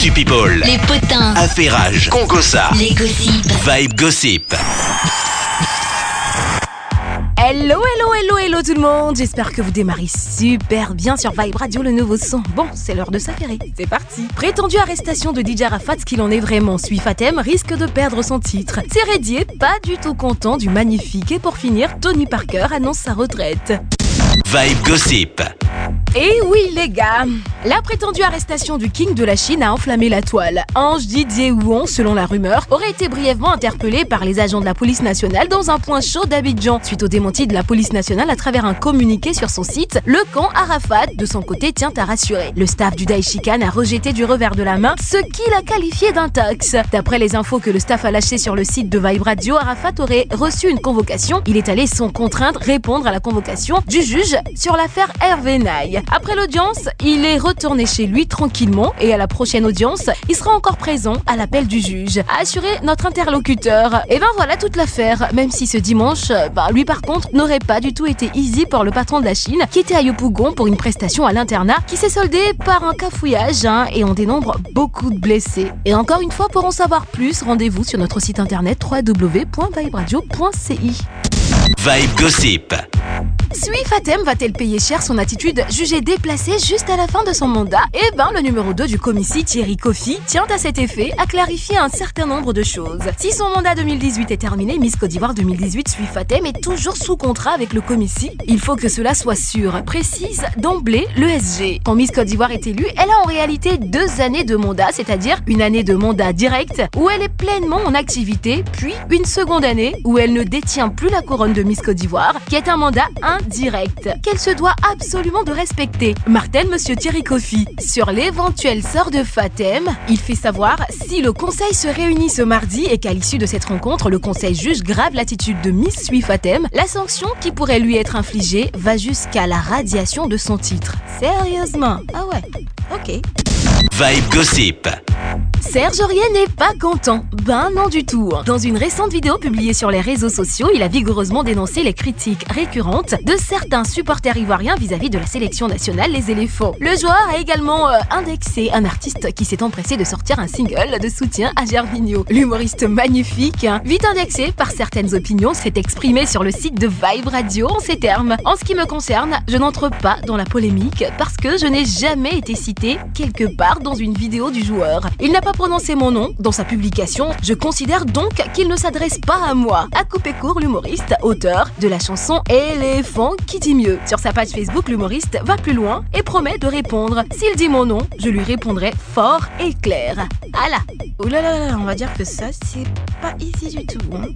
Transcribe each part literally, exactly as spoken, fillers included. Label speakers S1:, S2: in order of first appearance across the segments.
S1: Actu People.
S2: Les potins.
S1: Affairage. Congossa.
S2: Les gossips.
S1: Vibe Gossip.
S3: Hello, hello, hello, hello tout le monde. J'espère que vous démarrez super bien sur Vibe Radio, le nouveau son. Bon, c'est l'heure de s'affairer, c'est parti. Prétendue arrestation de D J Arafat, ce qu'il en est vraiment. Swifatem risque de perdre son titre. C'est Reddit, pas du tout content du magnifique. Et pour finir, Tony Parker annonce sa retraite.
S1: Vibe Gossip.
S3: Et oui les gars, la prétendue arrestation du king de la Chine a enflammé la toile. Ange Didier Huon, selon la rumeur, aurait été brièvement interpellé par les agents de la police nationale dans un point chaud d'Abidjan. Suite au démenti de la police nationale à travers un communiqué sur son site, le camp Arafat, de son côté, tient à rassurer. Le staff du Daishikan a rejeté du revers de la main ce qu'il a qualifié d'intox. D'après les infos que le staff a lâchées sur le site de Vibe Radio, Arafat aurait reçu une convocation. Il est allé sans contrainte répondre à la convocation du juge sur l'affaire Hervé Naï. Après l'audience, il est retourné chez lui tranquillement et à la prochaine audience, il sera encore présent à l'appel du juge, a assuré notre interlocuteur. Et ben voilà toute l'affaire, même si ce dimanche, ben lui par contre, n'aurait pas du tout été easy pour le patron de la Chine qui était à Yopougon pour une prestation à l'internat qui s'est soldée par un cafouillage hein, et on dénombre beaucoup de blessés. Et encore une fois, pour en savoir plus, rendez-vous sur notre site internet w w w point vibe radio point c i.
S1: Vibe Gossip.
S3: Swifatem va-t-elle payer cher son attitude jugée déplacée juste à la fin de son mandat? Eh ben, le numéro deux du commissaire Thierry Kofi tient à cet effet à clarifier un certain nombre de choses. Si son mandat deux mille dix-huit est terminé, Miss Côte d'Ivoire deux mille dix-huit, Swifatem est toujours sous contrat avec le commissaire. Il faut que cela soit sûr, précise d'emblée l'E S G. Quand Miss Côte d'Ivoire est élue, elle a en réalité deux années de mandat, c'est-à-dire une année de mandat direct où elle est pleinement en activité, puis une seconde année où elle ne détient plus la couronne de Miss Côte d'Ivoire, qui est un mandat indirect, qu'elle se doit absolument de respecter. Martèle Monsieur Thierry Kofi. Sur l'éventuel sort de Fatem, il fait savoir si le conseil se réunit ce mardi et qu'à l'issue de cette rencontre, le conseil juge grave l'attitude de Miss Swifatem, la sanction qui pourrait lui être infligée va jusqu'à la radiation de son titre. Sérieusement? Ah ouais, ok.
S1: Vibe Gossip.
S3: Serge Aurier n'est pas content. Ben non du tout. Dans une récente vidéo publiée sur les réseaux sociaux, il a vigoureusement dénoncé les critiques récurrentes de certains supporters ivoiriens vis-à-vis de la sélection nationale Les Éléphants. Le joueur a également euh, indexé un artiste qui s'est empressé de sortir un single de soutien à Gervinho. L'humoriste magnifique, hein, vite indexé par certaines opinions, s'est exprimé sur le site de Vibe Radio en ces termes. En ce qui me concerne, je n'entre pas dans la polémique parce que je n'ai jamais été cité quelque part dans une vidéo du joueur. Il n'a pas prononcé mon nom dans sa publication, je considère donc qu'il ne s'adresse pas à moi. A coupé court l'humoriste, auteur de la chanson Éléphant qui dit mieux. Sur sa page Facebook, l'humoriste va plus loin et promet de répondre. S'il dit mon nom, je lui répondrai fort et clair. Ah là, oulala, on va dire que ça, c'est pas easy du tout. Hein.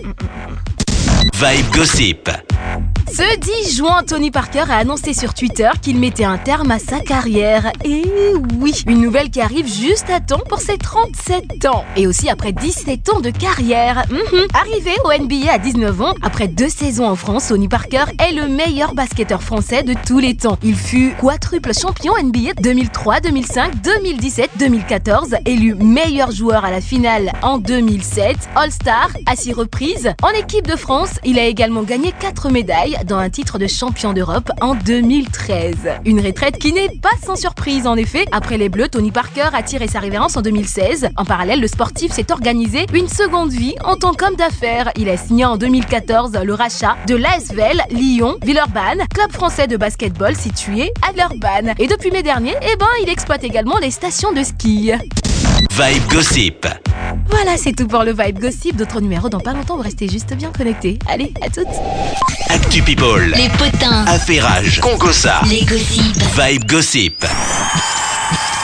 S1: Vibe Gossip.
S3: Ce dix juin, Tony Parker a annoncé sur Twitter qu'il mettait un terme à sa carrière. Et oui, une nouvelle qui arrive juste à temps pour ses trente-sept ans. Et aussi après dix-sept ans de carrière. Mm-hmm. Arrivé au N B A à dix-neuf ans, après deux saisons en France, Tony Parker est le meilleur basketteur français de tous les temps. Il fut quadruple champion N B A deux mille trois, deux mille cinq, deux mille dix-sept, deux mille quatorze, élu meilleur joueur à la finale en deux mille sept, All-Star à six reprises. En équipe de France, il a également gagné quatre médailles dans un titre de champion d'Europe en deux mille treize. Une retraite qui n'est pas sans surprise en effet. Après les Bleus, Tony Parker a tiré sa révérence en deux mille seize. En parallèle, le sportif s'est organisé une seconde vie en tant qu'homme d'affaires. Il a signé en deux mille quatorze le rachat de l'A S V L Lyon-Villeurbanne, club français de basketball situé à Villeurbanne. Et depuis mai dernier, eh ben, il exploite également les stations de ski.
S1: Vibe Gossip.
S3: Voilà, c'est tout pour le Vibe Gossip. D'autres numéros dans pas longtemps, vous restez juste bien connectés. Allez, à toutes.
S1: Actu People.
S2: Les potins.
S1: Affairage. Congossa.
S2: Les gossips.
S1: Vibe Gossip.